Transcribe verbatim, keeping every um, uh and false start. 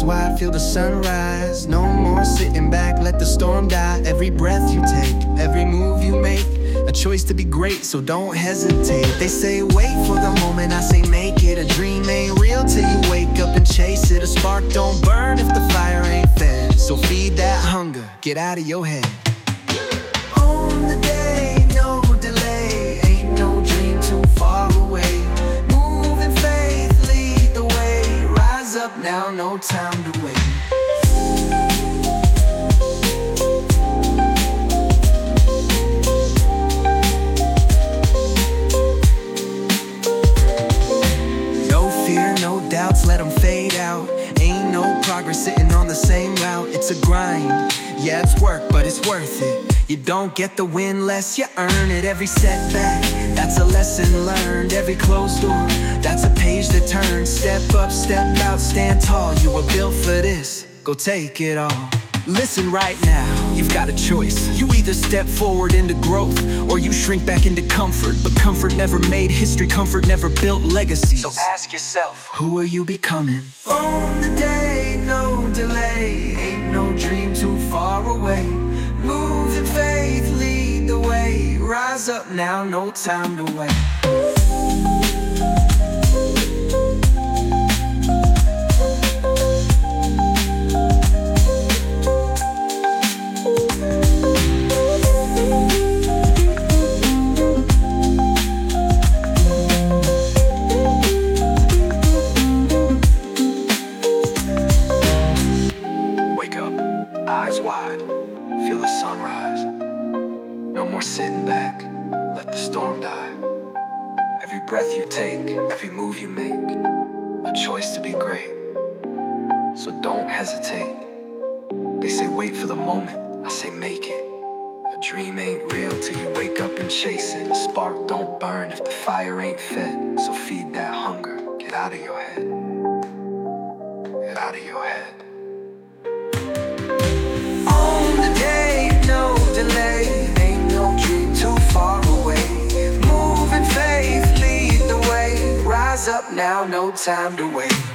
Eyes wide, feel the sunrise. No more sitting back, let the storm die. Every breath you take, every move you make, a choice to be great, so don't hesitate. They say wait for the moment, I say make it. A dream ain't real till you wake up and chase it. A spark don't burn if the fire ain't fed, so feed that hunger, get out of your head. Own the day, no delay. Ain't no dream too far away. Move in faith, lead the way. Rise up now, no time to wait. Doubts, let them fade out. Ain't no progress sitting on the same route. It's a grind, yeah it's work, but it's worth it. You don't get the win unless you earn it. Every setback, that's a lesson learned. Every closed door, that's a page that turns. Step up, step out, stand tall. You were built for this, go take it all. Listen right now, you've got a choice. You either step forward into growth, or you shrink back into comfort. But comfort never made history, comfort never built legacies. So ask yourself, who are you becoming? Own the day, no delay. Ain't no dream too far away. Move in faith, lead the way. Rise up now, no time to wait. Eyes wide, feel the sunrise. No more sitting back, let the storm die. Every breath you take, every move you make, a choice to be great, so don't hesitate. They say wait for the moment, I say make it. A dream ain't real till you wake up and chase it. A spark don't burn if the fire ain't fed, so feed that hunger, get out of your head. Get out of your head. Delay, ain't no dream too far away. Move in faith, lead the way. Rise up now, no time to wait.